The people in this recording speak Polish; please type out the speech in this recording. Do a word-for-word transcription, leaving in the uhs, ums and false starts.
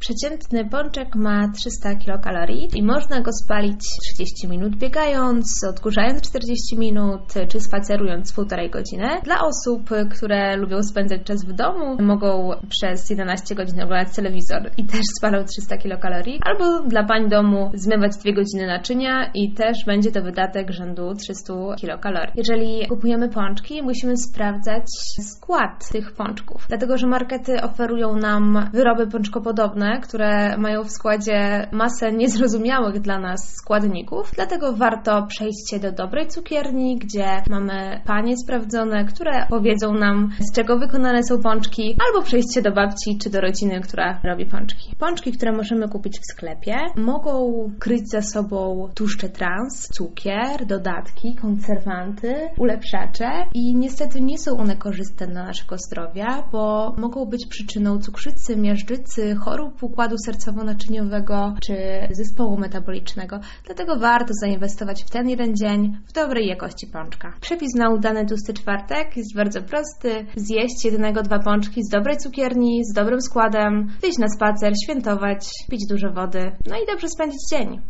Przeciętny pączek ma trzysta kilokalorii i można go spalić trzydzieści minut biegając, odkurzając czterdzieści minut, czy spacerując półtorej godziny. Dla osób, które lubią spędzać czas w domu, mogą przez jedenaście godzin oglądać telewizor i też spalą trzysta kilokalorii, albo dla pań domu zmywać dwie godziny naczynia i też będzie to wydatek rzędu trzysta kilokalorii. Jeżeli kupujemy pączki, musimy sprawdzać skład tych pączków, dlatego że markety oferują nam wyroby pączkopodobne, które mają w składzie masę niezrozumiałych dla nas składników, dlatego warto przejść się do dobrej cukierni, gdzie mamy panie sprawdzone, które powiedzą nam, z czego wykonane są pączki, albo przejść się do babci czy do rodziny, która robi pączki. Pączki, które możemy kupić w sklepie, mogą kryć za sobą tłuszcze trans, cukier, dodatki, konserwanty, ulepszacze i niestety nie są one korzystne dla naszego zdrowia, bo mogą być przyczyną cukrzycy, miażdżycy, chorób układu sercowo-naczyniowego czy zespołu metabolicznego. Dlatego warto zainwestować w ten jeden dzień w dobrej jakości pączka. Przepis na udany tłusty czwartek jest bardzo prosty. Zjeść jednego, dwa pączki z dobrej cukierni, z dobrym składem, wyjść na spacer, świętować, pić dużo wody, no i dobrze spędzić dzień.